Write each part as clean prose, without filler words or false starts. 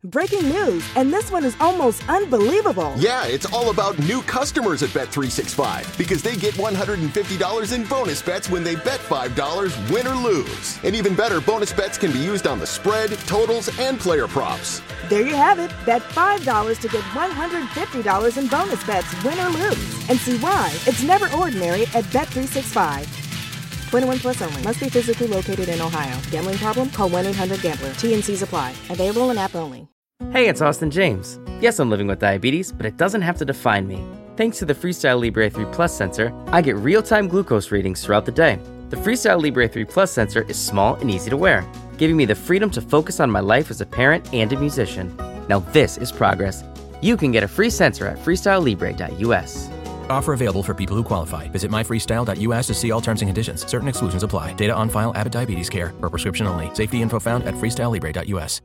Breaking news, and this one is almost unbelievable. Yeah, it's all about new customers at Bet365 because they get $150 in bonus bets when they bet $5, win or lose. And even better, bonus bets can be used on the spread, totals, and player props. There you have it. Bet $5 to get $150 in bonus bets, win or lose. And see why it's never ordinary at Bet365. 21 plus only. Must be physically located in Ohio. Gambling problem? Call 1-800-GAMBLER. TNCs apply. Available in app only. Hey, it's Austin James. Yes, I'm living with diabetes, but it doesn't have to define me. Thanks to the Freestyle Libre 3 Plus sensor, I get real-time glucose readings throughout the day. The Freestyle Libre 3 Plus sensor is small and easy to wear, giving me the freedom to focus on my life as a parent and a musician. Now this is progress. You can get a free sensor at freestylelibre.us. Offer available for people who qualify. Visit myfreestyle.us to see all terms and conditions. Certain exclusions apply. Data on file. Abbott Diabetes Care. For prescription only. Safety info found at freestylelibre.us.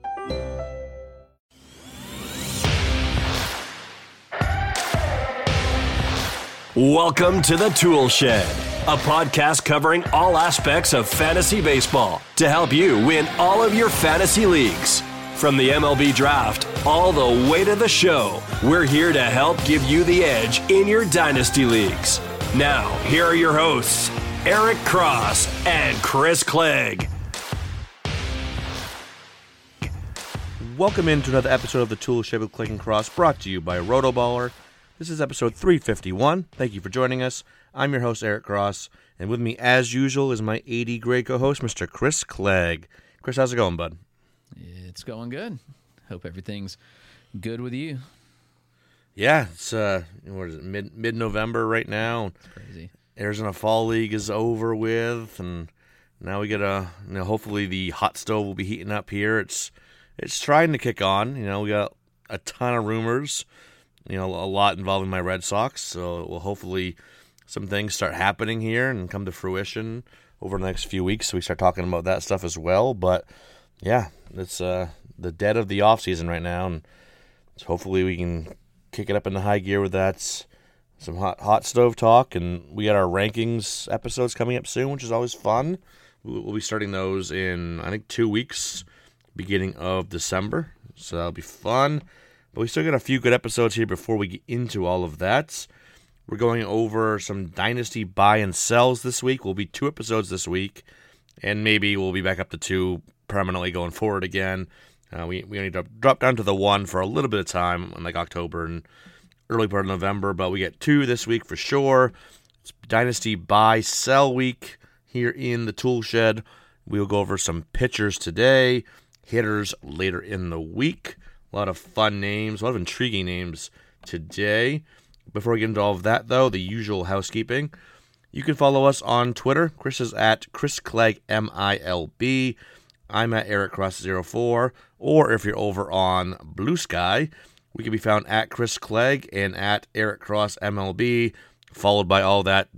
Welcome to the Tool Shed, a podcast covering all aspects of fantasy baseball to help you win all of your fantasy leagues. From the MLB draft all the way to the show, we're here to help give you the edge in your dynasty leagues. Now, here are your hosts, Eric Cross and Chris Clegg. Welcome into another episode of the Tool Shed with Clegg and Cross, brought to you by Rotoballer. This is episode 351. Thank you for joining us. I'm your host, Eric Cross, and with me, as usual, is my 80 grade co-host, Mr. Chris Clegg. Chris, how's it going, bud? It's going good. Hope everything's good with you. Yeah, it's what is it, mid-November right now. It's crazy. Arizona Fall League is over with, and now we get hopefully the hot stove will be heating up here. It's trying to kick on. We got a ton of rumors. A lot involving my Red Sox, so will hopefully some things start happening here and come to fruition over the next few weeks, so we start talking about that stuff as well. But yeah, it's the dead of the off season right now, and so hopefully we can kick it up into high gear with that. Some hot stove talk, and we got our rankings episodes coming up soon, which is always fun. We'll be starting those in, I think, 2 weeks, beginning of December, so that'll be fun. But we still got a few good episodes here before we get into all of that. We're going over some Dynasty buy and sells this week. We'll be 2 episodes this week, and maybe we'll be back up to 2 permanently going forward again. We need to drop down to the 1 for a little bit of time in like October and early part of November, but we get 2 this week for sure. It's Dynasty buy sell week here in the Tool Shed. We'll go over some pitchers today, hitters later in the week. A lot of fun names, a lot of intriguing names today. Before we get into all of that, though, the usual housekeeping. You can follow us on Twitter. Chris is at Chris Clegg, MILB. I'm at Eric Cross 04. Or if you're over on Blue Sky, we can be found at Chris Clegg and at Eric Cross MLB, followed by all that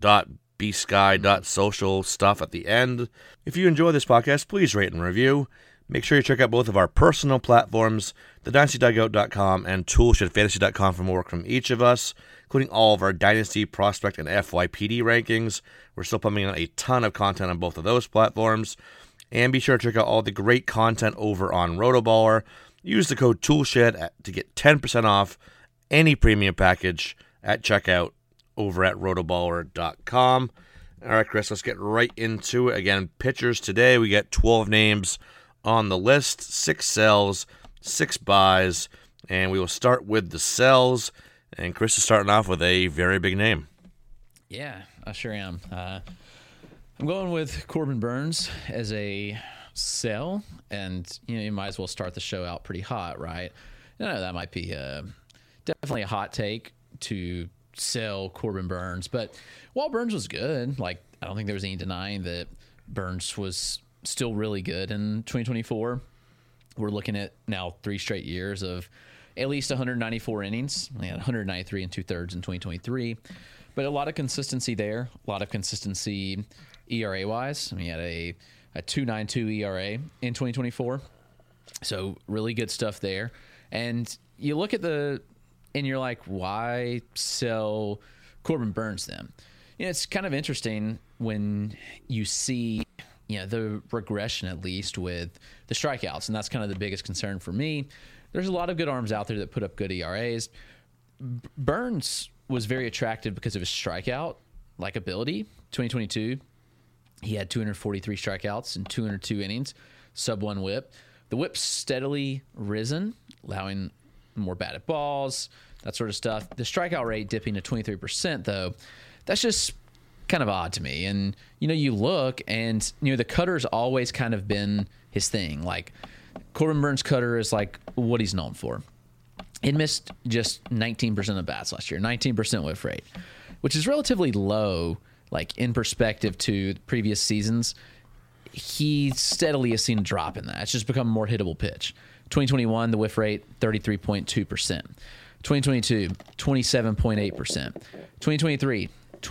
.bsky.social stuff at the end. If you enjoy this podcast, please rate and review. Make sure you check out both of our personal platforms, thedynastydugout.com and toolshedfantasy.com for more work from each of us, including all of our Dynasty, Prospect, and FYPD rankings. We're still pumping out a ton of content on both of those platforms. And be sure to check out all the great content over on Rotoballer. Use the code TOOLSHED to get 10% off any premium package at checkout over at rotoballer.com. All right, Chris, let's get right into it. Again, pitchers today, we get 12 names on the list, 6 sells, 6 buys, and we will start with the sells. And Chris is starting off with a very big name. Yeah, I sure am. I'm going with Corbin Burnes as a sell, and you might as well start the show out pretty hot, right? That might be definitely a hot take to sell Corbin Burnes, but while Burnes was good, I don't think there was any denying that Burnes was still really good in 2024. We're looking at now 3 straight years of at least 194 innings. We had 193 and 2/3 in 2023, but a lot of consistency there. A lot of consistency ERA-wise. He had a 2.92 ERA in 2024, so really good stuff there. And you look at and you're like, why sell Corbin Burnes then? It's kind of interesting when you see the regression, at least with the strikeouts, and that's kind of the biggest concern for me. there's a lot of good arms out there that put up good ERAs. Burns was very attractive because of his strikeout ability. 2022, he had 243 strikeouts in 202 innings, sub-1 whip. The whip's steadily risen, allowing more batted balls, that sort of stuff. The strikeout rate dipping to 23%, though, that's just kind of odd to me. And, you look and, the cutter's always kind of been his thing. Like, Corbin Burns' cutter is like what he's known for. It missed just 19% of bats last year, 19% whiff rate, which is relatively low, like in perspective to previous seasons. He steadily has seen a drop in that. It's just become a more hittable pitch. 2021, the whiff rate, 33.2%. 2022, 27.8%. 2023,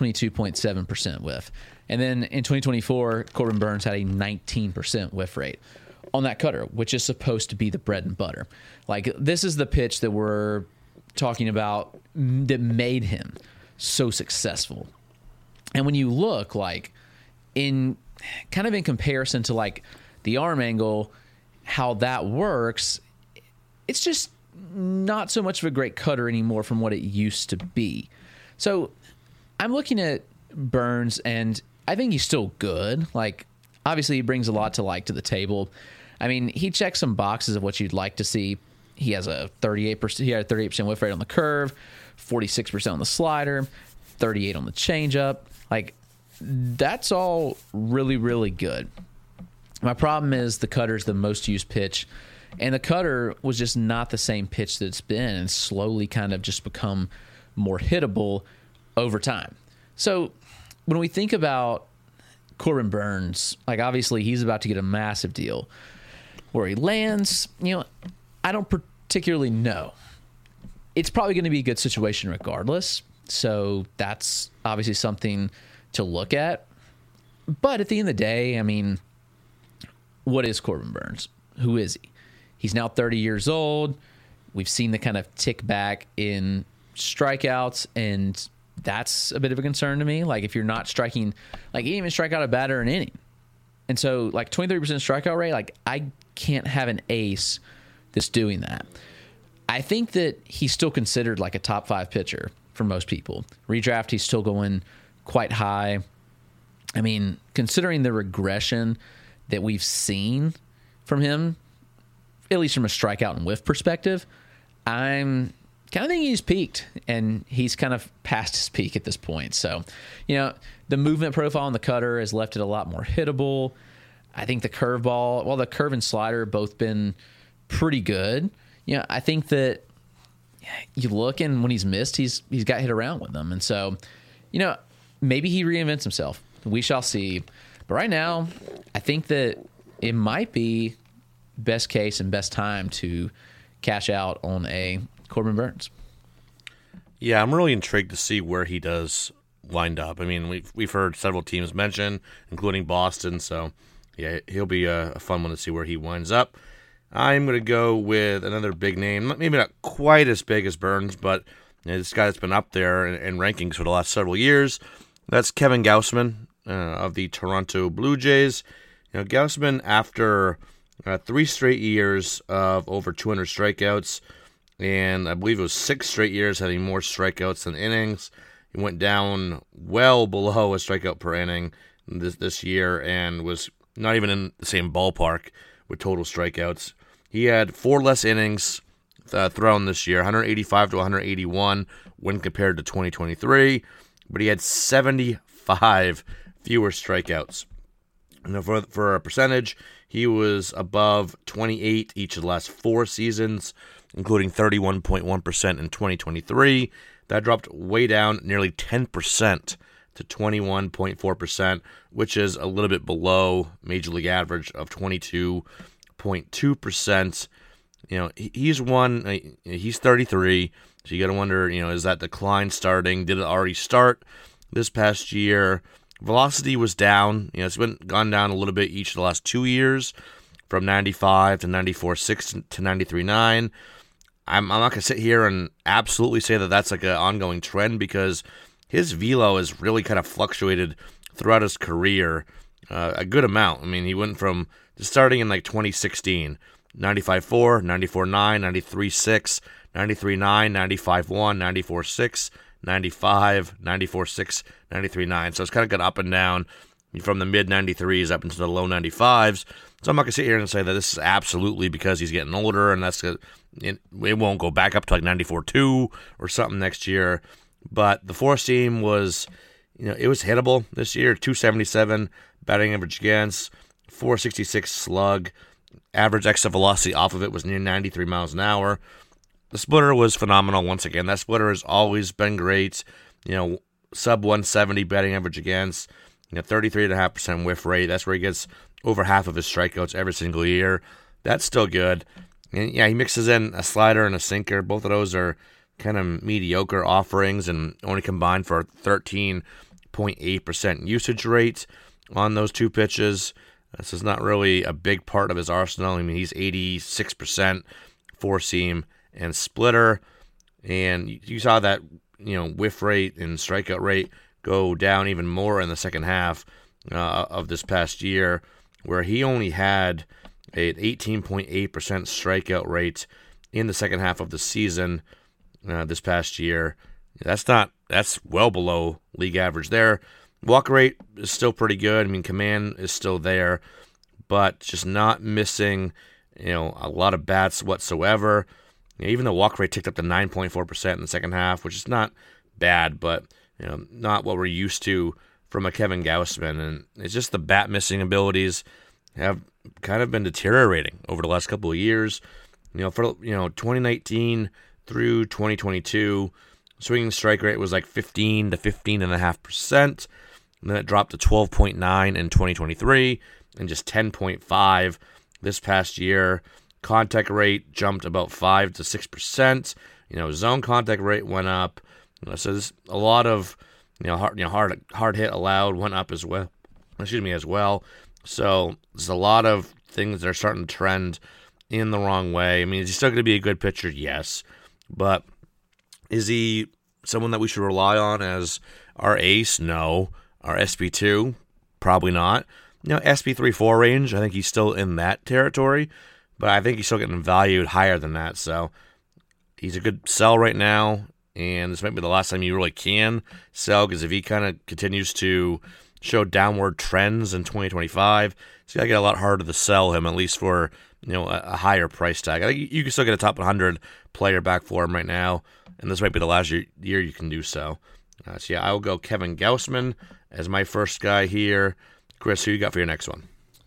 22.7% whiff. And then in 2024, Corbin Burns had a 19% whiff rate on that cutter, which is supposed to be the bread and butter. Like, this is the pitch that we're talking about that made him so successful. And when you look, like, in comparison to, like, the arm angle, how that works, it's just not so much of a great cutter anymore from what it used to be. So I'm looking at Burns, and I think he's still good. Like, obviously, he brings a lot to the table. I mean, he checks some boxes of what you'd like to see. He has a 38%. He had a 38% whiff rate on the curve, 46% on the slider, 38% on the changeup. Like, that's all really, really good. My problem is the cutter's the most used pitch, and the cutter was just not the same pitch that it's been, and slowly kind of just become more hittable over time. So when we think about Corbin Burns, like, obviously he's about to get a massive deal. Where he lands, I don't particularly know. It's probably going to be a good situation regardless. So that's obviously something to look at. But at the end of the day, I mean, what is Corbin Burns? Who is he? He's now 30 years old. We've seen the kind of tick back in strikeouts, and that's a bit of a concern to me. Like, if you're not striking, like, he didn't even strike out a batter an inning. And so, like, 23% strikeout rate, like, I can't have an ace that's doing that. I think that he's still considered like a top 5 pitcher for most people. Redraft, he's still going quite high. I mean, considering the regression that we've seen from him, at least from a strikeout and whiff perspective, I'm kind of thinking he's peaked, and he's kind of past his peak at this point. So, the movement profile on the cutter has left it a lot more hittable. I think the curveball, the curve and slider have both been pretty good. I think that you look, and when he's missed, he's got hit around with them. And so, maybe he reinvents himself. We shall see. But right now, I think that it might be best case and best time to cash out on a Corbin Burns. Yeah, I'm really intrigued to see where he does wind up. I mean, we've heard several teams mention, including Boston, so yeah, he'll be a fun one to see where he winds up. I'm going to go with another big name, maybe not quite as big as Burns, but this guy that's been up there in rankings for the last several years. That's Kevin Gausman of the Toronto Blue Jays. Gausman, after 3 straight years of over 200 strikeouts, and I believe it was 6 straight years having more strikeouts than innings. He went down well below a strikeout per inning this year and was not even in the same ballpark with total strikeouts. He had 4 less innings thrown this year, 185 to 181 when compared to 2023, but he had 75 fewer strikeouts. For a percentage, he was above 28 each of the last 4 seasons, including 31.1% in 2023. That dropped way down nearly 10% to 21.4%, which is a little bit below Major League average of 22.2%. He's 33, so you got to wonder, is that decline starting? Did it already start this past year? Velocity was down. It's gone down a little bit each of the last 2 years, from 95 to 94.6 to 93.9. I'm not going to sit here and absolutely say that that's like an ongoing trend, because his velo has really kind of fluctuated throughout his career a good amount. I mean, he went from starting in like 2016 95.4, 94.9, 93.6, 93.9, 95.1, 94.6, 95, 94.6, 93.9. So it's kind of got up and down from the mid-93s up into the low 95s. So I'm not going to sit here and say that this is absolutely because he's getting older and it won't go back up to like 94.2 or something next year. But the four seam was, it was hittable this year. 277 batting average against, 466 slug. Average exit velocity off of it was near 93 miles an hour. The splitter was phenomenal once again. That splitter has always been great. Sub 170 batting average against, 33.5% whiff rate. That's where he gets over half of his strikeouts every single year. That's still good. And yeah, he mixes in a slider and a sinker. Both of those are kind of mediocre offerings and only combined for a 13.8% usage rate on those two pitches. This is not really a big part of his arsenal. I mean, he's 86% four seam and splitter. And you saw that, whiff rate and strikeout rate go down even more in the second half of this past year, where he only had an 18.8% strikeout rate in the second half of the season this past year. That's well below league average there. Walk rate is still pretty good. I mean, command is still there, but just not missing, a lot of bats whatsoever. Even the walk rate ticked up to 9.4% in the second half, which is not bad, but not what we're used to from a Kevin Gausman. And it's just the bat missing abilities have kind of been deteriorating over the last couple of years. For 2019 through 2022, swinging strike rate was like 15 to 15.5%. And then it dropped to 12.9 in 2023 and just 10.5 this past year. Contact rate jumped about 5 to 6%. Zone contact rate went up. So there's a lot of hard hit allowed went up as well. As well. So there's a lot of things that are starting to trend in the wrong way. I mean, is he still going to be a good pitcher? Yes, but is he someone that we should rely on as our ace? No. Our SP2? Probably not. SP3-4 range, I think he's still in that territory, but I think he's still getting valued higher than that. So he's a good sell right now, and this might be the last time you really can sell, because if he kind of continues to show downward trends in 2025, it's got to get a lot harder to sell him, at least for a higher price tag. I think you can still get a top 100 player back for him right now, and this might be the last year you can do so. So yeah, I will go Kevin Gausman as my first guy here. Chris, who you got for your next one?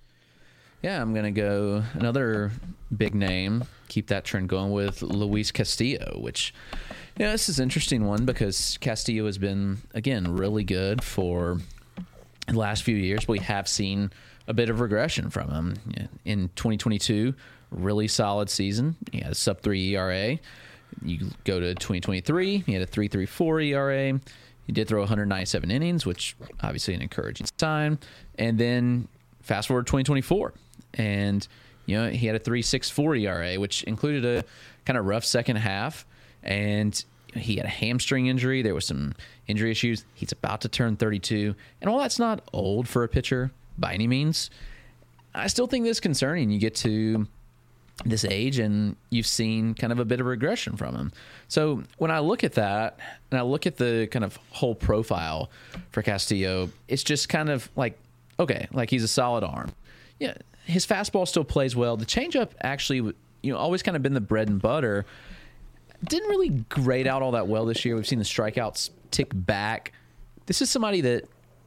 Yeah, I'm going to go another big name, keep that trend going, with Luis Castillo, which, this is an interesting one because Castillo has been, again, really good for the last few years. We have seen a bit of regression from him. In 2022, really solid season. He had a sub-3 ERA. You go to 2023, he had a 3.34 ERA. He did throw 197 innings, which obviously an encouraging sign. And then fast forward 2024, and he had a 3.64 ERA, which included a kind of rough second half. And he had a hamstring injury. There was some injury issues. He's about to turn 32, and while that's not old for a pitcher by any means, I still think this is concerning. You get to this age and you've seen kind of a bit of regression from him. So when I look at that and I look at the kind of whole profile for Castillo, it's just kind of like, okay, like he's a solid arm. Yeah, his fastball still plays well. The changeup actually, always kind of been the bread and butter. Didn't really grade out all that well this year. We've seen the strikeouts tick back. This is somebody that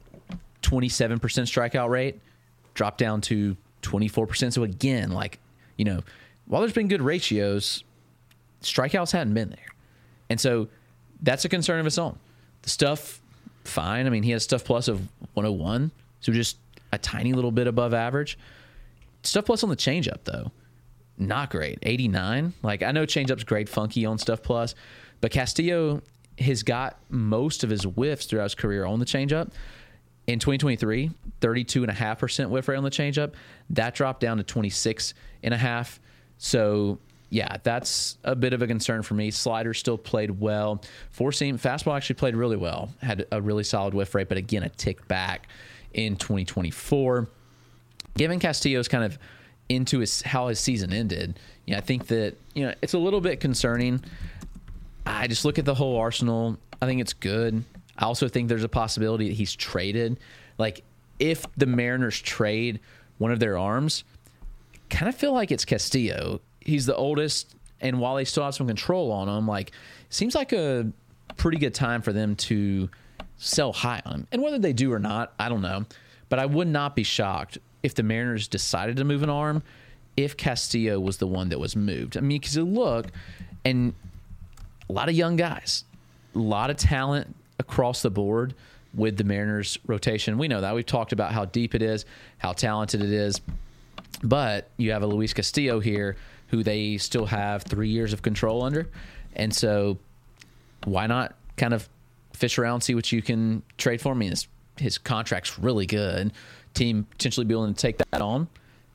27% strikeout rate dropped down to 24%. So again, while there's been good ratios, strikeouts hadn't been there. And so that's a concern of its own. The stuff, fine. I mean, he has stuff plus of 101, so just a tiny little bit above average. Stuff plus on the changeup, though, not great. 89. I know changeup's great funky on stuff plus, but Castillo has got most of his whiffs throughout his career on the changeup. In 2023, 32.5% whiff rate on the changeup. That dropped down to 26.5%. So, yeah, that's a bit of a concern for me. Slider still played well. Four-seam fastball actually played really well. Had a really solid whiff rate, but again, a tick back in 2024. Given Castillo's kind of into how his season ended, I think that it's a little bit concerning. I just look at the whole arsenal. I think it's good. I also think there's a possibility that he's traded. Like, if the Mariners trade one of their arms, kind of feel like it's Castillo. He's the oldest, and while they still have some control on him, like, seems like a pretty good time for them to sell high on him. And whether they do or not, I don't know. But I would not be shocked if the Mariners decided to move an arm if Castillo was the one that was moved. I mean, because you look, and a lot of young guys, a lot of talent across the board with the Mariners rotation. We know that. We've talked about how deep it is, how talented it is. But you have a Luis Castillo here who they still have 3 years of control under. And so why not kind of fish around, see what you can trade for? I mean, his contract's really good. Team potentially be willing to take that on.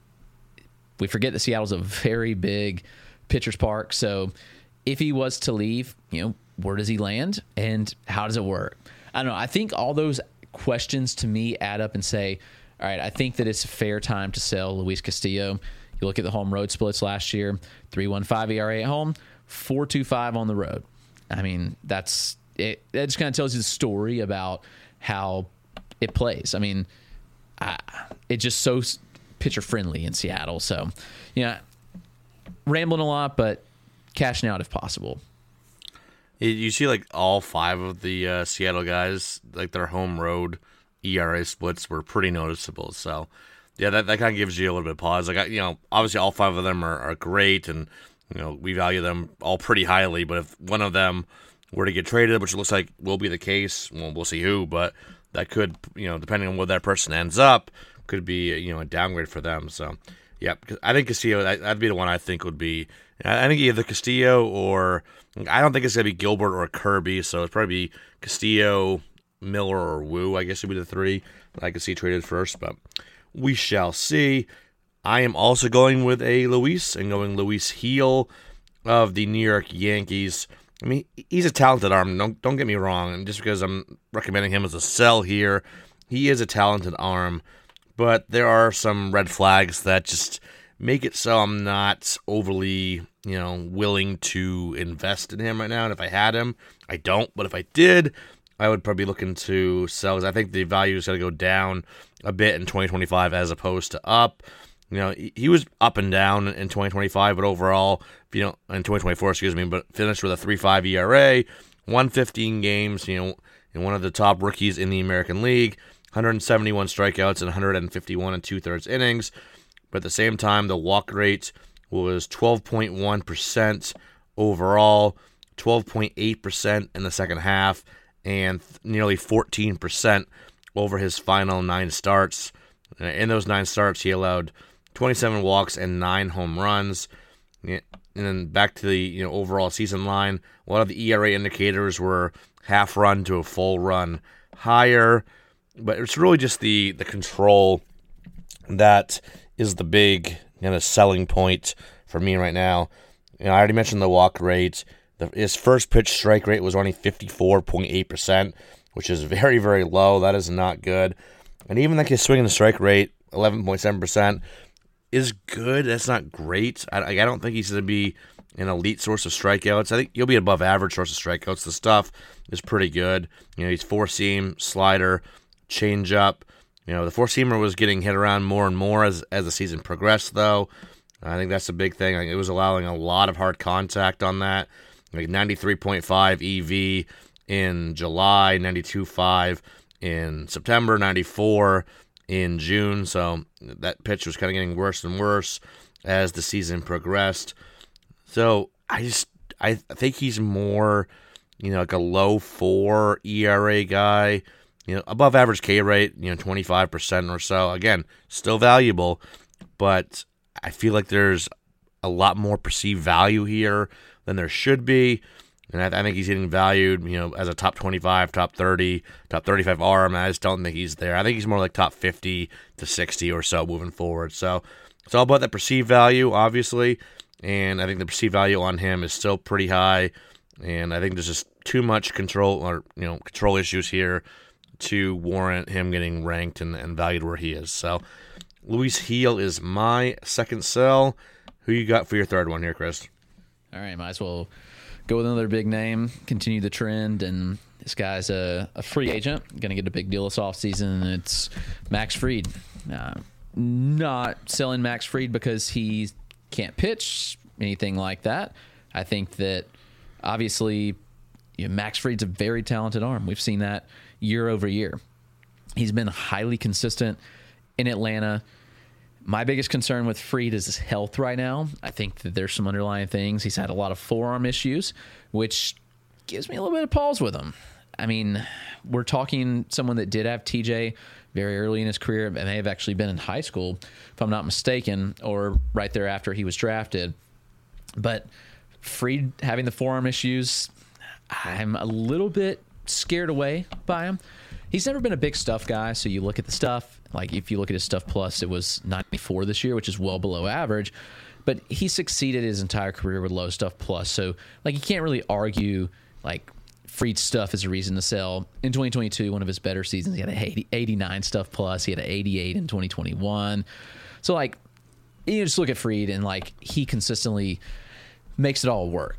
We forget that Seattle's a very big pitcher's park. So if he was to leave, where does he land and how does it work? I don't know. I think all those questions to me add up and say, all right, I think that it's a fair time to sell Luis Castillo. You look at the home road splits last year, 3.15 ERA at home, 4.25 on the road. I mean, that's it. That just kind of tells you the story about how it plays. I mean, it's just so pitcher friendly in Seattle. So, rambling a lot, but cashing out if possible. You see, like, all 5 of the Seattle guys, like, their home road ERA splits were pretty noticeable. So, yeah, that kind of gives you a little bit of pause. Like, obviously all 5 of them are great, and we value them all pretty highly. But if one of them were to get traded, which looks like will be the case, well, we'll see who, but that could, depending on where that person ends up, could be a downgrade for them. So, yeah, I think Castillo, that'd be the one I think would be. I think either Castillo or I don't think it's gonna be Gilbert or Kirby. So it's probably be Castillo, Miller, or Wu. I guess would be the 3 that I could see traded first, but we shall see. I am also going with a Luis and going Luis Heel of the New York Yankees. I mean, he's a talented arm. Don't get me wrong. And just because I'm recommending him as a sell here, he is a talented arm. But there are some red flags that just make it so I'm not overly, willing to invest in him right now. And if I had him, I don't. But if I did, I would probably be looking to sell, because I think the value is going to go down a bit in 2025 as opposed to up. He was up and down in 2025, but overall, in 2024, but finished with a 3.5 ERA, won 15 games, and one of the top rookies in the American League, 171 strikeouts and 151 2/3 innings. But at the same time, the walk rate was 12.1% overall, 12.8% in the second half, and nearly 14% over his final 9 starts. In those 9 starts, he allowed 27 walks and 9 home runs. And then back to the overall season line, a lot of the ERA indicators were half run to a full run higher. But it's really just the control that is the big selling point for me right now. I already mentioned the walk rate. His first pitch strike rate was only 54.8%, which is very, very low. That is not good. And even like his swing and strike rate, 11.7%, is good. That's not great. I don't think he's going to be an elite source of strikeouts. I think he'll be above average source of strikeouts. The stuff is pretty good. He's 4-seam, slider, changeup. The 4-seamer was getting hit around more and more as the season progressed, though. I think that's a big thing. It was allowing a lot of hard contact on that. Like 93.5 EV in July, 92.5 in September, 94 in June. So that pitch was kind of getting worse and worse as the season progressed. So I think he's more, like a low 4 ERA guy. Above average K rate, 25% or so. Again, still valuable, but I feel like there's a lot more perceived value here than there should be. And I think he's getting valued, as a top 25, top 30, top 35 arm. I just don't think he's there. I think he's more like top 50 to 60 or so moving forward. So it's all about that perceived value, obviously. And I think the perceived value on him is still pretty high. And I think there's just too much control control issues here to warrant him getting ranked and valued where he is. So Luis Heel is my second sell. Who you got for your third one here, Chris? All right, might as well go with another big name, continue the trend, and this guy's a free agent, going to get a big deal this offseason, and it's Max Fried. Not selling Max Fried because he can't pitch, anything like that. I think that, obviously, Max Fried's a very talented arm. We've seen that year over year. He's been highly consistent in Atlanta. My biggest concern with Fried is his health right now. I think that there's some underlying things. He's had a lot of forearm issues, which gives me a little bit of pause with him. I mean, we're talking someone that did have TJ very early in his career, and may have actually been in high school, if I'm not mistaken, or right there after he was drafted. But Fried having the forearm issues, I'm a little bit scared away by him. He's never been a big stuff guy, so you look at the stuff. Like, if you look at his stuff plus, it was 94 this year, which is well below average. But he succeeded his entire career with low stuff plus. So, like, you can't really argue, like, Fried's stuff is a reason to sell. In 2022, one of his better seasons, he had an 89 stuff plus. He had an 88 in 2021. So, like, you just look at Fried, and, like, he consistently makes it all work.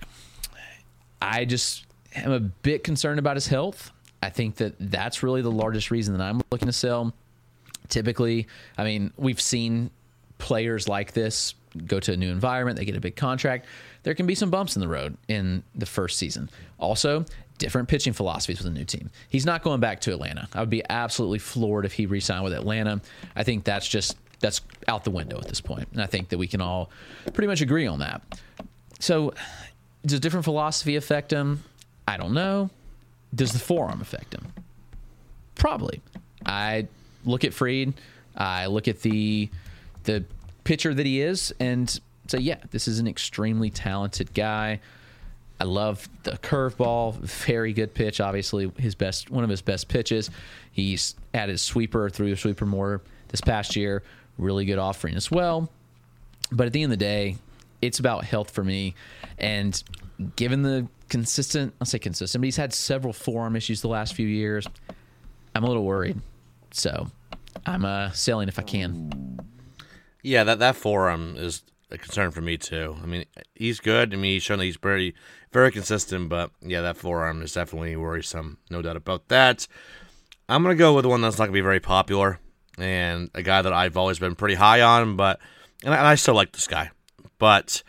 I just am a bit concerned about his health. I think that that's really the largest reason that I'm looking to sell. Typically, I mean, we've seen players like this go to a new environment, they get a big contract. There can be some bumps in the road in the first season. Also, different pitching philosophies with a new team. He's not going back to Atlanta. I would be absolutely floored if he re-signed with Atlanta. I think that's out the window at this point. And I think that we can all pretty much agree on that. So, does different philosophy affect him? I don't know. Does the forearm affect him? Probably. I look at Fried, I look at the pitcher that he is, and say, yeah, this is an extremely talented guy. I love the curveball, very good pitch, obviously one of his best pitches. He's added sweeper, threw the sweeper more this past year, really good offering as well. But at the end of the day, it's about health for me, and given the I'll say consistent, but he's had several forearm issues the last few years. I'm a little worried. So I'm selling if I can. Yeah, that forearm is a concern for me too. I mean, he's good. I mean, he's shown that he's very, very consistent, but yeah, that forearm is definitely worrisome. No doubt about that. I'm going to go with the one that's not going to be very popular and a guy that I've always been pretty high on, and I still like this guy, but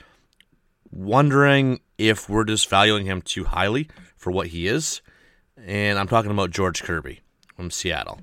wondering if we're just valuing him too highly for what he is. And I'm talking about George Kirby from Seattle.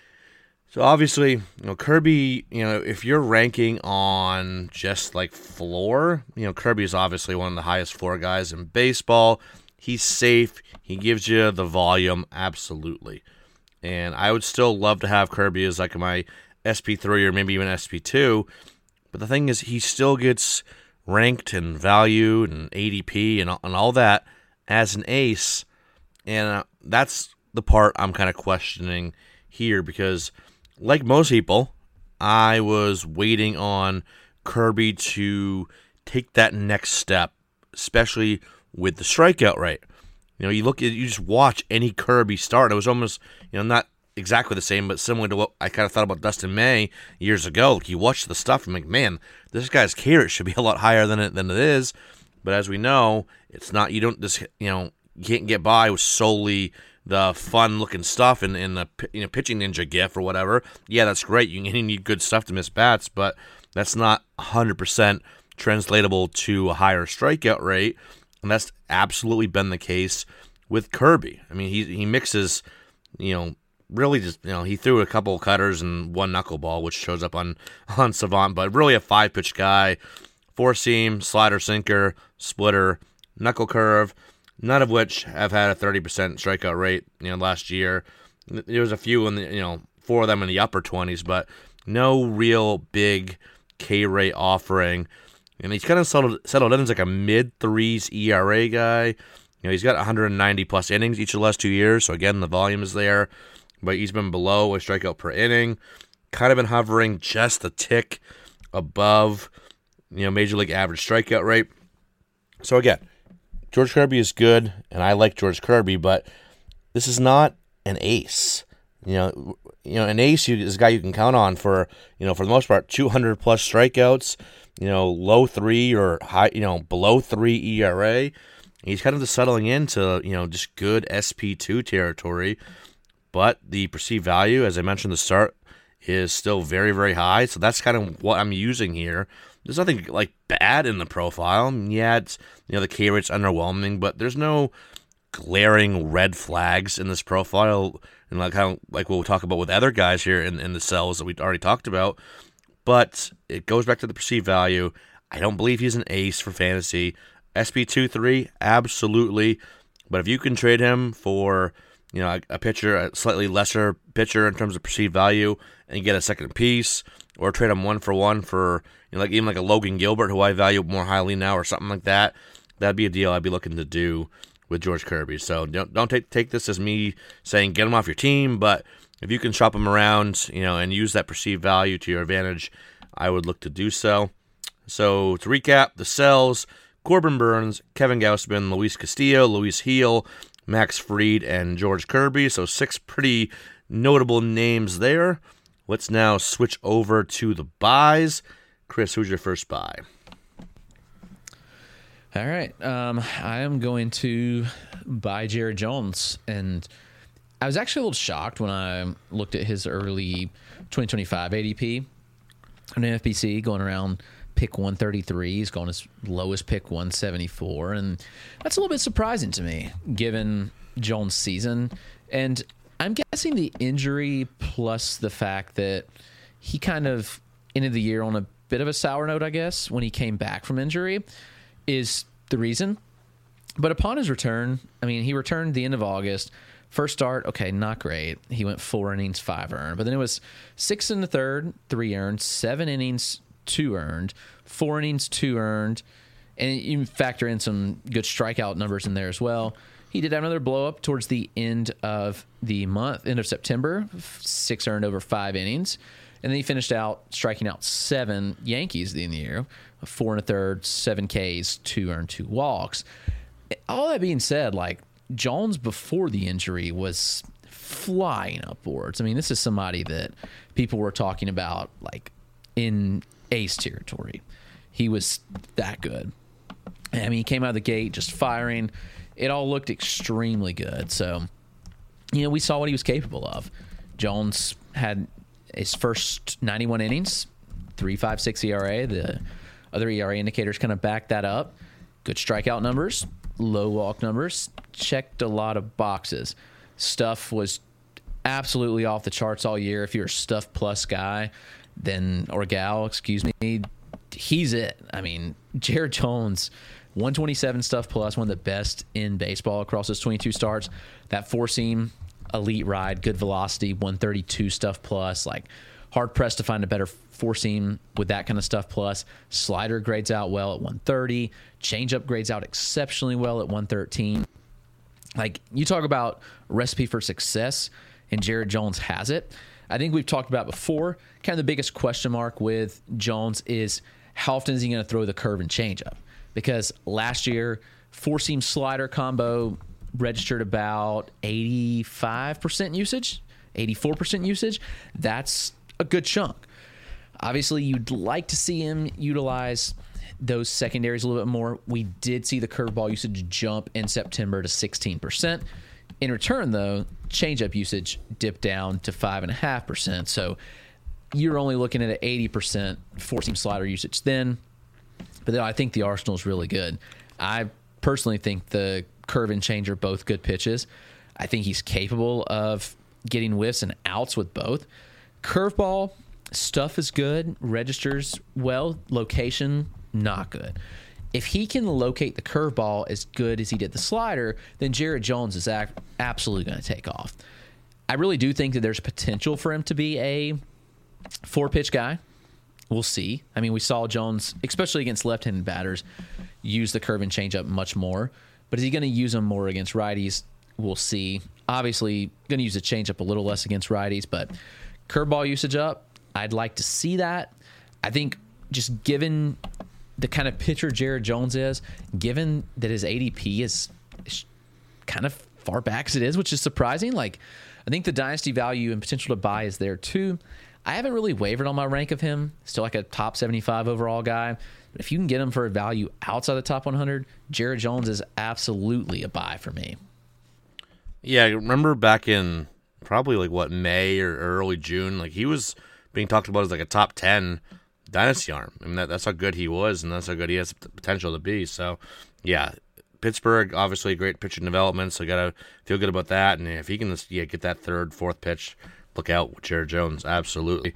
So obviously, Kirby, if you're ranking on just like floor, Kirby is obviously one of the highest floor guys in baseball. He's safe. He gives you the volume, absolutely. And I would still love to have Kirby as like my SP3 or maybe even SP2. But the thing is, he still gets ranked and valued and ADP and all that as an ace. And that's the part I'm kind of questioning here because, like most people, I was waiting on Kirby to take that next step, especially with the strikeout rate. You just watch any Kirby start. It was almost, not exactly the same, but similar to what I kind of thought about Dustin May years ago. You watch the stuff and man, this guy's K rate should be a lot higher than it is. But as we know, it's not. You don't just you can't get by with solely the fun looking stuff in the pitching ninja gif or whatever. Yeah, that's great. You need good stuff to miss bats, but that's not 100% translatable to a higher strikeout rate. And that's absolutely been the case with Kirby. I mean, he mixes, really just, he threw a couple of cutters and one knuckleball, which shows up on Savant, but really a 5-pitch guy, 4-seam, slider, sinker, splitter, knuckle curve, none of which have had a 30% strikeout rate, last year. There was a few in the, 4 of them in the upper 20s, but no real big K rate offering. And he's kind of settled in as like a mid-3s ERA guy. He's got 190 plus innings each of the last 2 years, so again, the volume is there. But he's been below a strikeout per inning. Kind of been hovering just a tick above, major league average strikeout rate. So again, George Kirby is good, and I like George Kirby, but this is not an ace. an ace is a guy you can count on for the most part, 200 plus strikeouts, low 3 or high, below 3 ERA. He's kind of just settling into, just good SP2 territory. But the perceived value, as I mentioned at the start, is still very, very high. So that's kind of what I'm using here. There's nothing bad in the profile. Yeah, it's the K rate's underwhelming, but there's no glaring red flags in this profile, and like we'll talk about with other guys here in the cells that we already talked about. But it goes back to the perceived value. I don't believe he's an ace for fantasy. SP2-3, absolutely. But if you can trade him for a pitcher, a slightly lesser pitcher in terms of perceived value, and you get a second piece, or trade him 1-for-1 for even a Logan Gilbert, who I value more highly now, or something like that, that'd be a deal I'd be looking to do with George Kirby. So don't take this as me saying get him off your team, but if you can shop him around, and use that perceived value to your advantage, I would look to do so. So to recap, the cells: Corbin Burnes, Kevin Gausman, Luis Castillo, Luis Gil, Max Fried, and George Kirby. So 6 pretty notable names there. Let's now switch over to the buys. Chris, who's your first buy? All right. I am going to buy Jared Jones. And I was actually a little shocked when I looked at his early 2025 ADP on NFBC, going around pick 133. He's going as low as pick 174. And that's a little bit surprising to me, given Jones' season. And I'm guessing the injury plus the fact that he kind of ended the year on a bit of a sour note, I guess, when he came back from injury is the reason. But upon his return, he returned the end of August. First start, okay, not great. He went 4 innings, 5 earned. But then it was 6 in the third, 3 earned, 7 innings, 2 earned, 4 innings, 2 earned. And you factor in some good strikeout numbers in there as well. He did have another blow up towards the end of the month, end of September, 6 earned over 5 innings. And then he finished out striking out 7 Yankees at the end of the year, 4 1/3, 7 Ks, 2 earned, 2 walks. All that being said, Jones before the injury was flying upwards. This is somebody that people were talking about in ace territory. He was that good. He came out of the gate just firing. It all looked extremely good. So, we saw what he was capable of. Jones had his first 91 innings, 3.56 ERA. The other ERA indicators kind of backed that up. Good strikeout numbers, low walk numbers, checked a lot of boxes. Stuff was absolutely off the charts all year. If you're a stuff plus guy, or gal, excuse me, he's it. Jared Jones, 127 stuff plus, one of the best in baseball across his 22 starts. That 4-seam, elite ride, good velocity, 132 stuff plus. Hard pressed to find a better 4-seam with that kind of stuff plus. Slider grades out well at 130. Changeup grades out exceptionally well at 113. You talk about recipe for success, and Jared Jones has it. I think we've talked about before, kind of the biggest question mark with Jones is how often is he going to throw the curve and changeup? Because last year, 4-seam slider combo registered about 85% usage, 84% usage. That's a good chunk. Obviously, you'd like to see him utilize those secondaries a little bit more. We did see the curveball usage jump in September to 16%. In return, though, changeup usage dipped down to 5.5%. So you're only looking at an 80% 4-seam slider usage then. But then I think the arsenal is really good. I personally think the curve and change are both good pitches. I think he's capable of getting whiffs and outs with both. Curveball, stuff is good, registers well, location, not good. If he can locate the curveball as good as he did the slider, then Jared Jones is absolutely going to take off. I really do think that there's potential for him to be a 4-pitch guy. We'll see. We saw Jones, especially against left-handed batters, use the curve and changeup much more. But is he going to use them more against righties? We'll see. Obviously, going to use the changeup a little less against righties, but curveball usage up, I'd like to see that. I think just given the kind of pitcher Jared Jones is, given that his ADP is kind of far back as it is, which is surprising. I think the dynasty value and potential to buy is there too. I haven't really wavered on my rank of him. Still like a top 75 overall guy. But if you can get him for a value outside the top 100, Jared Jones is absolutely a buy for me. Yeah, I remember back in probably May or early June, he was being talked about as a top 10 dynasty arm. I mean, that's how good he was, and that's how good he has the potential to be. So, yeah, Pittsburgh, obviously a great pitching development, so got to feel good about that. And if he can get that third, fourth pitch, look out with Jared Jones, absolutely.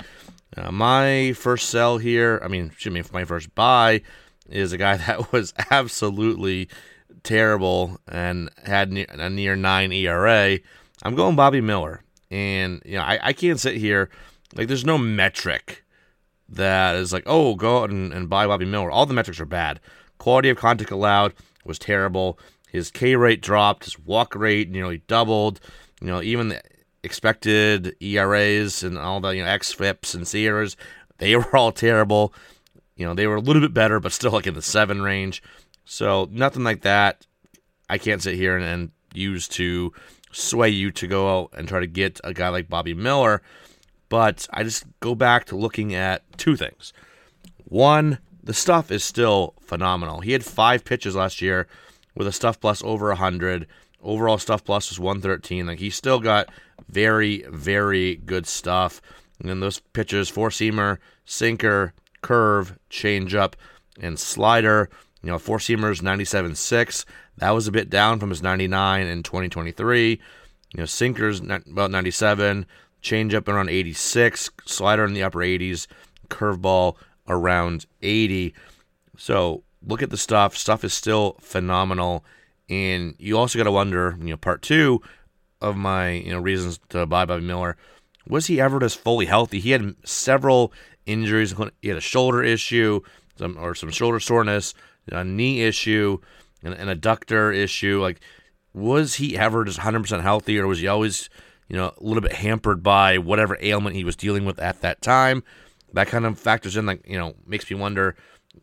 My first sell here, my first buy is a guy that was absolutely terrible and had a near 9 ERA. I'm going Bobby Miller. And, I can't sit here, there's no metric that is go out and buy Bobby Miller. All the metrics are bad. Quality of contact allowed was terrible. His K rate dropped. His walk rate nearly doubled. Even the expected ERAs and all the xFIPs and SIERAs, they were all terrible. They were a little bit better, but still in the 7 range. So nothing like that. I can't sit here and use to sway you to go out and try to get a guy like Bobby Miller. But I just go back to looking at two things. One, the stuff is still phenomenal. He had 5 pitches last year with a stuff plus over 100. Overall stuff plus was 113. He still got very, very good stuff. And then those pitches, 4-seamer, sinker, curve, changeup, and slider. 4-seamers 97.6. That was a bit down from his 99 in 2023. Sinkers about 97. Changeup around 86. Slider in the upper 80s. Curveball around 80. So look at the stuff. Stuff is still phenomenal. And you also got to wonder, part 2 of my reasons to buy Bobby Miller, was he ever just fully healthy? He had several injuries. He had a shoulder issue, some shoulder soreness, a knee issue, and an adductor issue. Was he ever just 100% healthy, or was he always, a little bit hampered by whatever ailment he was dealing with at that time? That kind of factors in, makes me wonder,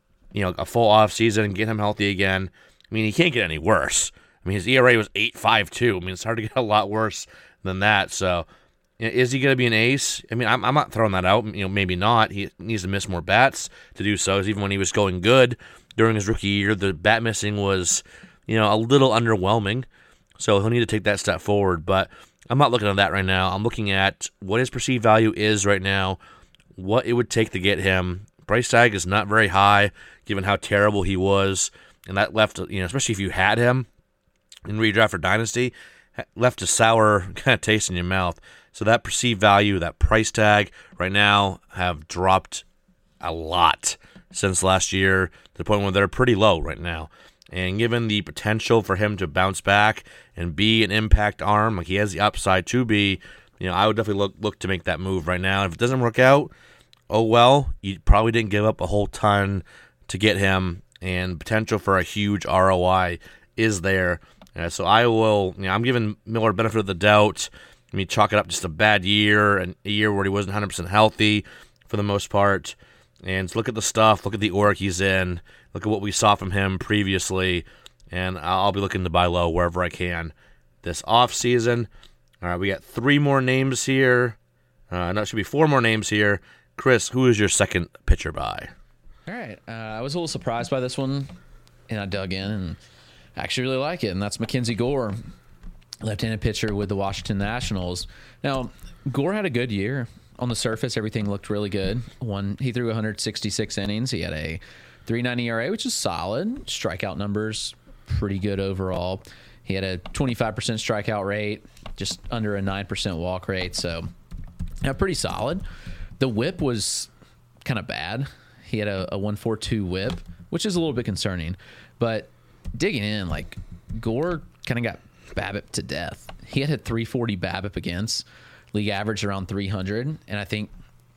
a full off season and get him healthy again. He can't get any worse. His ERA was 8.52. It's hard to get a lot worse than that. So, is he going to be an ace? I'm not throwing that out. Maybe not. He needs to miss more bats to do so. Even when he was going good during his rookie year, the bat missing was, a little underwhelming. So he'll need to take that step forward. But I'm not looking at that right now. I'm looking at what his perceived value is right now, what it would take to get him. Price tag is not very high, given how terrible he was. And that left, especially if you had him in redraft or dynasty, left a sour kind of taste in your mouth. So that perceived value, that price tag right now have dropped a lot since last year to the point where they're pretty low right now. And given the potential for him to bounce back and be an impact arm, he has the upside to be, I would definitely look to make that move right now. If it doesn't work out, oh well, you probably didn't give up a whole ton to get him. And potential for a huge ROI is there. So I will, I'm giving Miller benefit of the doubt. Chalk it up just a bad year, and a year where he wasn't 100% healthy for the most part. And so look at the stuff, look at the org he's in, look at what we saw from him previously, and I'll be looking to buy low wherever I can this offseason. All right, we got 3 more names here. No, it should be 4 more names here. Chris, who is your second pitcher buy? All right. I was a little surprised by this one, and I dug in and actually really like it, and that's Mackenzie Gore, left-handed pitcher with the Washington Nationals. Now, Gore had a good year. On the surface, everything looked really good. He threw 166 innings. He had a 3.9 ERA, which is solid. Strikeout numbers, pretty good overall. He had a 25% strikeout rate, just under a 9% walk rate, so pretty solid. The whip was kind of bad. He had a 1.42 whip, which is a little bit concerning. But digging in, Gore kind of got BABIP to death. He had a 340 BABIP against, league average around 300. And I think,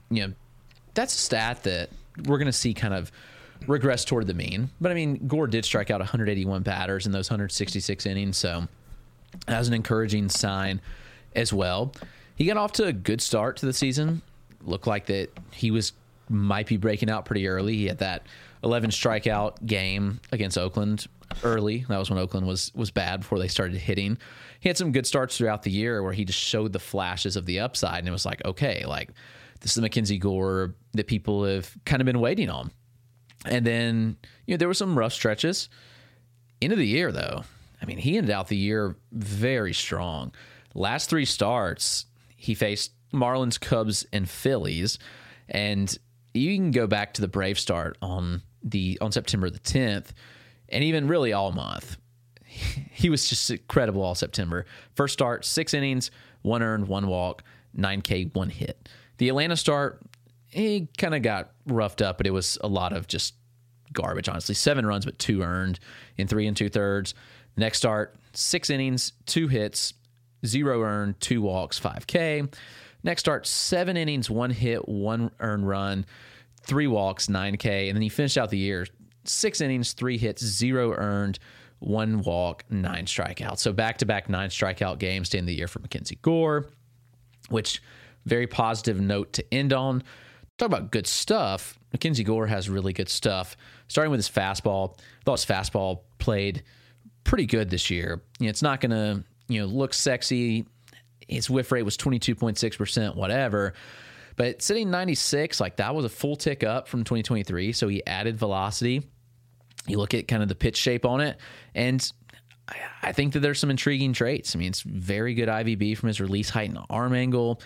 that's a stat that we're going to see kind of regress toward the mean. But, Gore did strike out 181 batters in those 166 innings. So that was an encouraging sign as well. He got off to a good start to the season. Looked like that he might be breaking out pretty early. He had that 11 strikeout game against Oakland early. That was when Oakland was bad before they started hitting. He had some good starts throughout the year where he just showed the flashes of the upside, and it was like, okay, like this is the Mackenzie Gore that people have kind of been waiting on. And then, there were some rough stretches. End of the year, though, I mean, he ended out the year very strong. Last 3 starts, he faced Marlins, Cubs, and Phillies. And you can go back to the Brave start on September the 10th, and even really all month. He was just incredible all September. First start, 6 innings, 1 earned, 1 walk, 9K, 1 hit. The Atlanta start, he kind of got roughed up, but it was a lot of just garbage, honestly. 7 runs, but 2 earned in 3 2/3. Next start, 6 innings, 2 hits, 0 earned, 2 walks, 5K. Next start, 7 innings, 1 hit, 1 earned run, 3 walks, 9K. And then he finished out the year, 6 innings, 3 hits, 0 earned, 1 walk, 9 strikeouts. So back-to-back 9 strikeout games to end the year for Mackenzie Gore, which very positive note to end on. Talk about good stuff. Mackenzie Gore has really good stuff. Starting with his fastball, I thought his fastball played pretty good this year. It's not going to look sexy. His whiff rate was 22.6%, whatever. But sitting 96, like that was a full tick up from 2023. So he added velocity. You look at kind of the pitch shape on it, and I think that there's some intriguing traits. I mean, it's very good IVB from his release height and arm angle.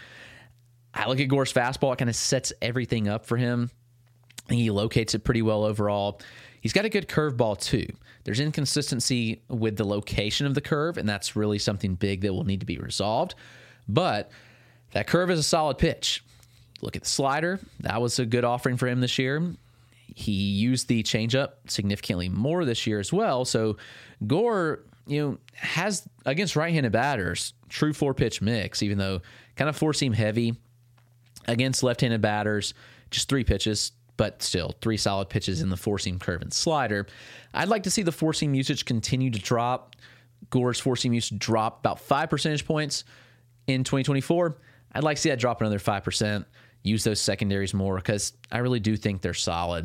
I look at Gore's fastball, it kind of sets everything up for him. I think he locates it pretty well overall. He's got a good curveball too. There's inconsistency with the location of the curve, and that's really something big that will need to be resolved. But that curve is a solid pitch. Look at the slider. That was a good offering for him this year. He used the changeup significantly more this year as well. So Gore, has against right-handed batters, true 4-pitch mix, even though kind of 4-seam heavy. Against left-handed batters, just 3 pitches, but still 3 solid pitches in the 4-seam curve and slider. I'd like to see the 4-seam usage continue to drop. Gore's 4-seam usage drop about 5 percentage points in 2024. I'd like to see that drop another 5%. Use those secondaries more because I really do think they're solid.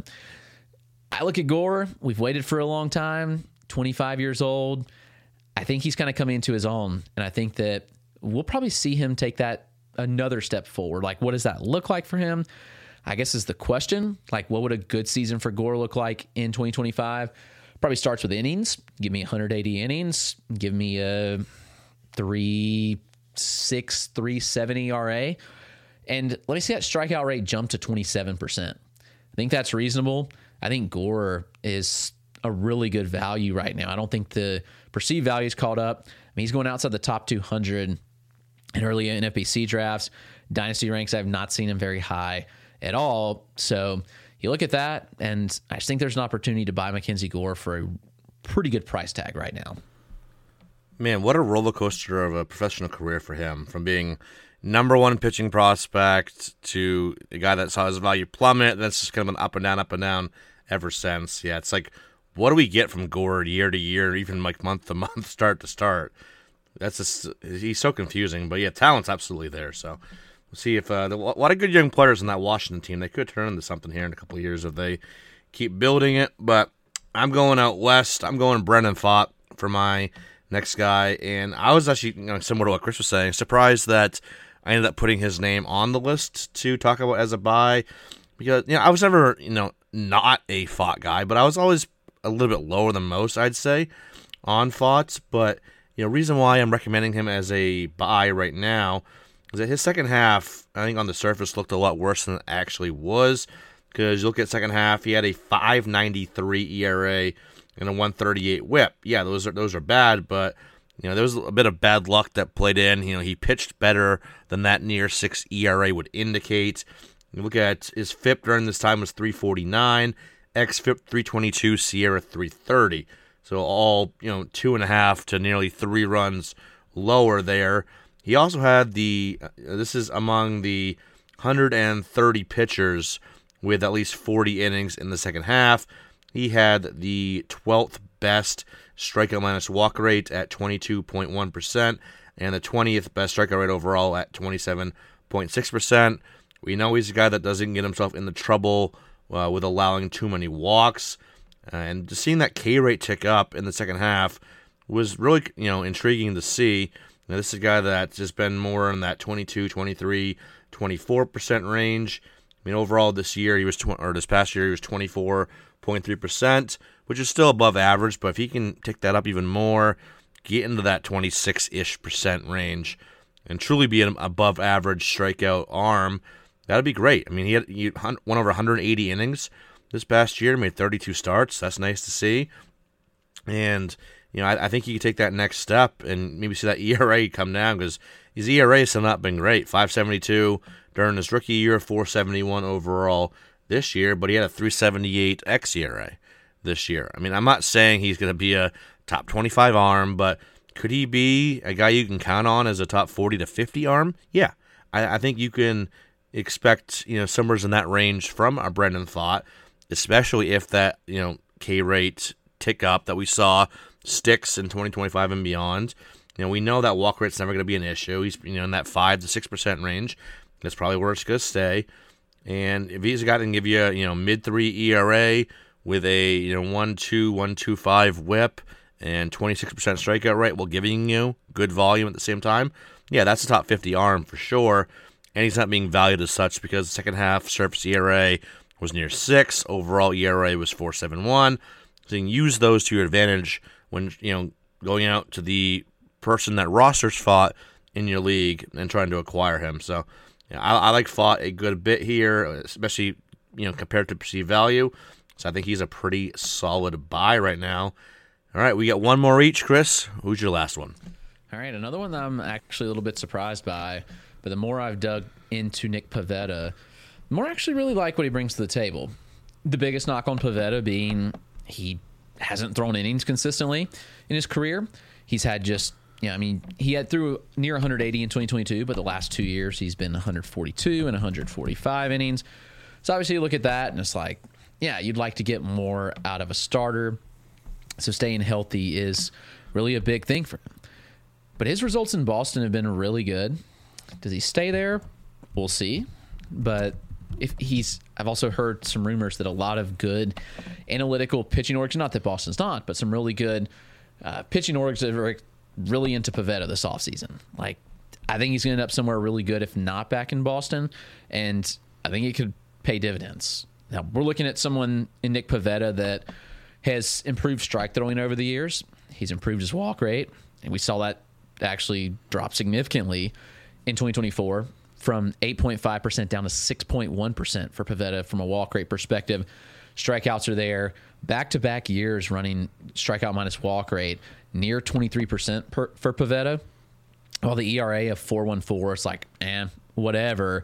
I look at Gore. We've waited for a long time, 25 years old. I think he's kind of coming into his own, and I think that we'll probably see him take that another step forward. Like, what does that look like for him? I guess is the question. Like, what would a good season for Gore look like in 2025? Probably starts with innings. Give me 180 innings. Give me a 3.6, 3.70 RA. And let me see that strikeout rate jump to 27%. I think that's reasonable. I think Gore is a really good value right now. I don't think the perceived value is caught up. I mean, he's going outside the top 200 in early NFBC drafts. Dynasty ranks, I've not seen him very high at all. So you look at that, and I just think there's an opportunity to buy Mackenzie Gore for a pretty good price tag right now. Man, what a roller coaster of a professional career for him, from being number 1 pitching prospect to a guy that saw his value plummet. That's just kind of been up and down ever since. Yeah, it's like, what do we get from Gore year to year, even like month to month, start to start? That's just, he's so confusing. But yeah, talent's absolutely there. So we'll see if a lot of good young players in that Washington team, they could turn into something here in a couple of years if they keep building it. But I'm going out west. I'm going Brendan Pfaadt for my next guy. And I was actually, similar to what Chris was saying, surprised that I ended up putting his name on the list to talk about as a buy, because I was never not a Pfaadt guy, but I was always a little bit lower than most, I'd say, on Pfaadt. But reason why I'm recommending him as a buy right now is that his second half, I think on the surface, looked a lot worse than it actually was. Because you look at second half, he had a 5.93 ERA and a 1.38 WHIP. Yeah, those are bad, but there was a bit of bad luck that played in. He pitched better than that near 6 ERA would indicate. You look at his FIP during this time was 3.49, xFIP 3.22, Sierra 3.30. So all 2.5 to nearly 3 runs lower there. He also had this is among the 130 pitchers with at least 40 innings in the second half. He had the 12th best strikeout minus walk rate at 22.1%, and the 20th best strikeout rate overall at 27.6%. We know he's a guy that doesn't get himself into trouble with allowing too many walks. And just seeing that K rate tick up in the second half was really, intriguing to see. Now, this is a guy that's just been more in that 22, 23, 24% range. I mean, overall this year this past year he was 24.3%, which is still above average. But if he can tick that up even more, get into that 26-ish% range, and truly be an above average strikeout arm, that'd be great. I mean, he went over 180 innings this past year, made 32 starts. That's nice to see. And, I think he could take that next step and maybe see that ERA come down, because his ERA has still not been great. 5.72 during his rookie year, 4.71 overall this year, but he had a 3.78 xERA this year. I mean, I'm not saying he's going to be a top 25 arm, but could he be a guy you can count on as a top 40 to 50 arm? Yeah, I think you can expect, somewhere in that range from a Brendan Pfaadt, especially if that, K rate tick up that we saw sticks in 2025 and beyond. We know that walk rate's never going to be an issue. He's, in that 5 to 6% range. That's probably where it's going to stay. And if he's a guy that can give you, mid-3 ERA with a, 1.2, 1.25 whip and 26% strikeout rate while giving you good volume at the same time, yeah, that's a top 50 arm for sure. And he's not being valued as such because the second half surface ERA was near 6. Overall ERA was 4.71. So you can use those to your advantage when, going out to the person that rosters Pfaadt in your league and trying to acquire him. So I like Pfaadt a good bit here, especially, compared to perceived value. So I think he's a pretty solid buy right now. All right, we got one more each. Chris, who's your last one? All right, another one that I'm actually a little bit surprised by, but the more I've dug into Nick Pivetta, the more I actually really like what he brings to the table. The biggest knock on Pivetta being he hasn't thrown innings consistently in his career. He's had just, he had through near 180 in 2022, but the last 2 years he's been 142 and 145 innings. So obviously you look at that and it's like, yeah, you'd like to get more out of a starter. So staying healthy is really a big thing for him. But his results in Boston have been really good. Does he stay there? We'll see. But I've also heard some rumors that a lot of good analytical pitching orgs, not that Boston's not, but some really good pitching orgs that are really into Pivetta this offseason. Like, I think he's going to end up somewhere really good, if not back in Boston, and I think it could pay dividends. Now, we're looking at someone in Nick Pivetta that has improved strike throwing over the years. He's improved his walk rate, and we saw that actually drop significantly in 2024 from 8.5% down to 6.1% for Pivetta from a walk rate perspective. Strikeouts are there. Back-to-back years running strikeout minus walk rate near 23% for Pivetta. While the ERA of 4.14 is like, whatever.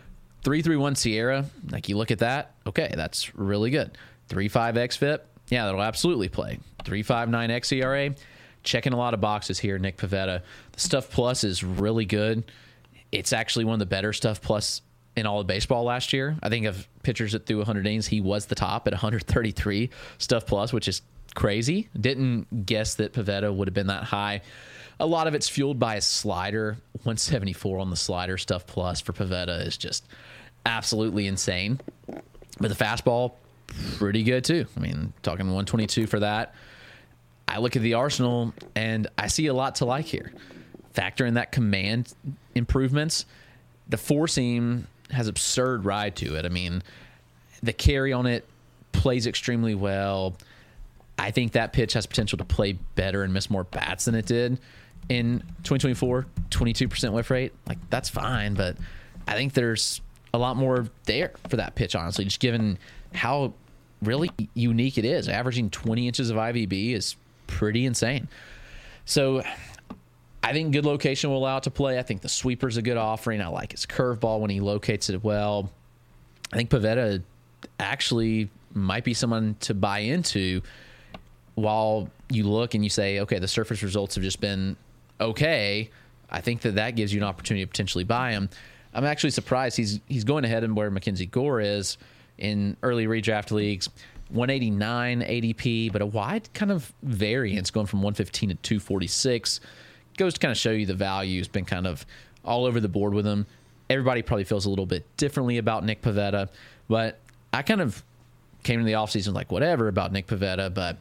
3.31 Sierra, like you look at that, okay, that's really good. 3.5 xFIP, yeah, that'll absolutely play. 3.59 xERA, checking a lot of boxes here, Nick Pivetta. The Stuff Plus is really good. It's actually one of the better Stuff Plus in all of baseball last year. I think of pitchers that threw 100 innings, he was the top at 133 Stuff Plus, which is crazy. Didn't guess that Pivetta would have been that high. A lot of it's fueled by a slider. 174 on the slider. Stuff Plus for Pivetta is just absolutely insane. But the fastball, pretty good too. I mean, talking 122 for that. I look at the arsenal and I see a lot to like here. Factor in that command improvements. The four seam has absurd ride to it. I mean, the carry on it plays extremely well. I think that pitch has potential to play better and miss more bats than it did in 2024. 22% whiff rate. Like, that's fine, but I think there's a lot more there for that pitch, honestly, just given how really unique it is. Averaging 20 inches of IVB is pretty insane. So I think good location will allow it to play. I think the sweeper's a good offering. I like his curveball when he locates it well. I think Pivetta actually might be someone to buy into while you look and you say, okay, the surface results have just been okay. I think that gives you an opportunity to potentially buy him. I'm actually surprised he's going ahead and where Mackenzie Gore is in early redraft leagues. 189 ADP, but a wide kind of variance going from 115 to 246. Goes to kind of show you the value has been kind of all over the board with him. Everybody probably feels a little bit differently about Nick Pivetta, but I kind of came into the offseason like whatever about Nick Pivetta, but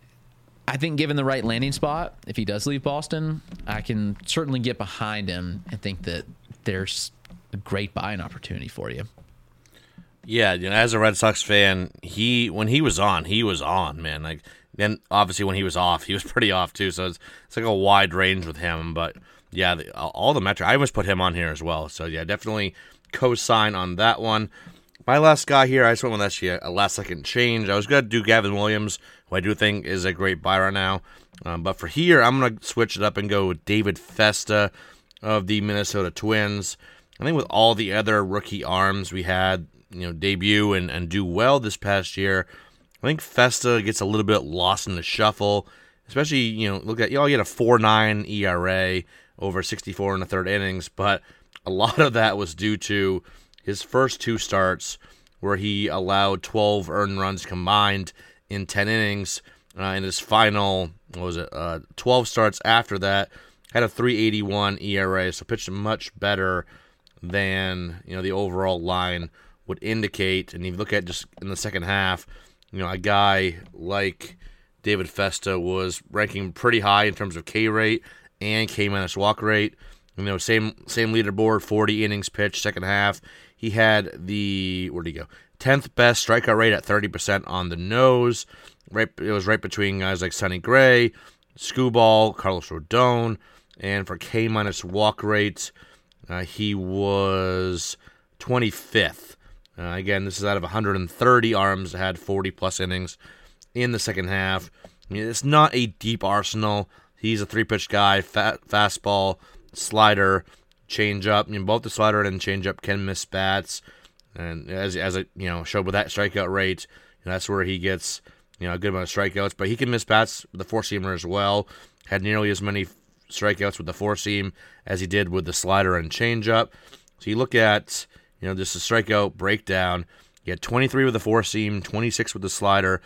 I think given the right landing spot, if he does leave Boston, I can certainly get behind him and think that there's a great buying opportunity for you. Yeah, as a Red Sox fan, when he was on, man. Like, then obviously when he was off, he was pretty off too. So it's like a wide range with him. But yeah, all the metrics, I almost put him on here as well. So yeah, definitely co-sign on that one. My last guy here, I just went with actually a last-second change. I was going to do Gavin Williams, who I do think is a great buy right now. But for here, I'm going to switch it up and go with David Festa of the Minnesota Twins. I think with all the other rookie arms we had, debut and do well this past year, I think Festa gets a little bit lost in the shuffle. Especially, look at, you get a 4.9 ERA over 64 in the third innings, but a lot of that was due to his first 2 starts where he allowed 12 earned runs combined in 10 innings. In his final, 12 starts after that, had a 3.81 ERA, so pitched much better than, the overall line would indicate. And if you look at just in the second half, a guy like David Festa was ranking pretty high in terms of K rate and K minus walk rate. Same leaderboard, 40 innings pitched, second half. He had the 10th best strikeout rate at 30% on the nose. It was right between guys like Sonny Gray, Skubal, Carlos Rodon, and for K minus walk rate, he was 25th. Again, this is out of 130 arms that had 40 plus innings in the second half. It's not a deep arsenal. He's a 3-pitch guy, fastball, slider, changeup. Both the slider and changeup can miss bats, and as it showed with that strikeout rate, that's where he gets a good amount of strikeouts. But he can miss bats with the four-seamer as well. Had nearly as many strikeouts with the four-seam as he did with the slider and changeup. So you look at just a strikeout breakdown. He had 23 with the four-seam, 26 with the slider,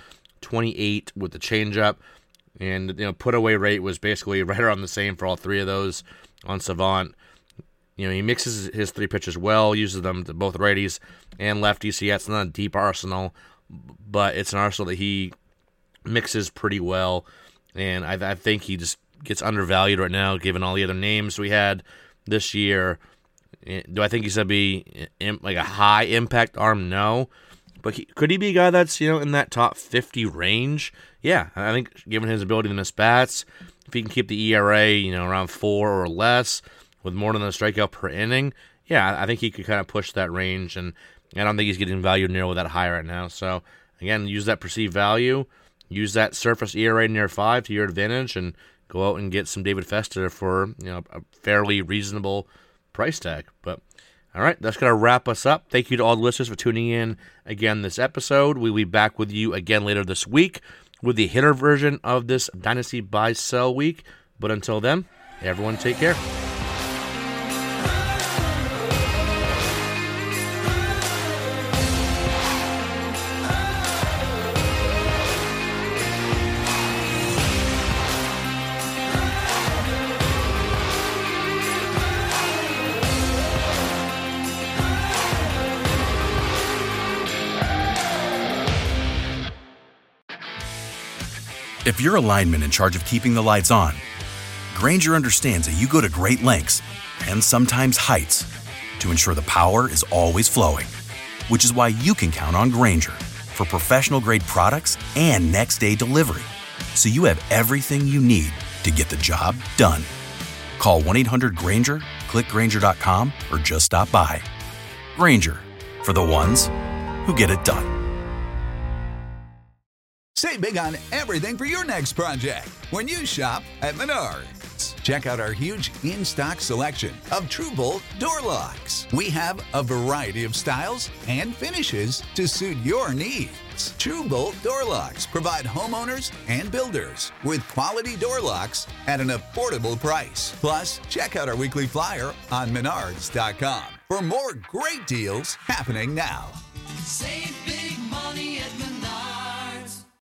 28 with the changeup, and put away rate was basically right around the same for all 3 of those on Savant. He mixes his 3 pitches well, uses them to both righties and lefties. So yeah, it's not a deep arsenal, but it's an arsenal that he mixes pretty well. And I think he just gets undervalued right now, given all the other names we had this year. Do I think he's going to be like a high impact arm? No. But could he be a guy that's, in that top 50 range? Yeah, I think given his ability to miss bats, if he can keep the ERA, around 4 or less, with more than a strikeout per inning, yeah, I think he could kind of push that range, and I don't think he's getting valued nearly that high right now. So, again, use that perceived value, use that surface ERA near 5 to your advantage, and go out and get some David Festa for a fairly reasonable price tag. But, all right, that's going to wrap us up. Thank you to all the listeners for tuning in again this episode. We'll be back with you again later this week with the hitter version of this Dynasty Buy Sell Week. But until then, everyone take care. If you're a lineman in charge of keeping the lights on, Grainger understands that you go to great lengths and sometimes heights to ensure the power is always flowing, which is why you can count on Grainger for professional-grade products and next-day delivery, so you have everything you need to get the job done. Call 1-800-GRAINGER, click Grainger.com, or just stop by. Grainger, for the ones who get it done. Save big on everything for your next project when you shop at Menards. Check out our huge in-stock selection of TrueBolt door locks. We have a variety of styles and finishes to suit your needs. TrueBolt door locks provide homeowners and builders with quality door locks at an affordable price. Plus, check out our weekly flyer on Menards.com for more great deals happening now. Save big